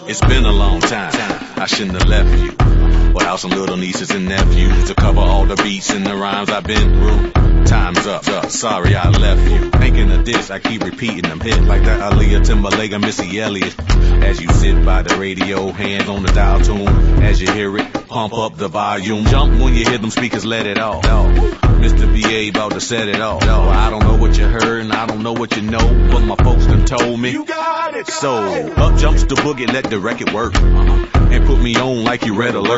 It's been a long time, I shouldn't have left you without some little nieces and nephews to cover all the beats and the rhymes I've been through. Time's up, sorry I left you. Thinking of this, I keep repeating them hits like that Aaliyah, Timberlake, and Missy Elliott. As you sit by the radio, hands on the dial tune. As you hear it, pump up the volume. Jump when you hear them speakers, let it off. Mr. B.A. about to set it off. I don't know what you heard and I don't know what you know, but my folks done told me. You got it. So, up jumps the boogie, let the record work. And put me on like you Red Alert.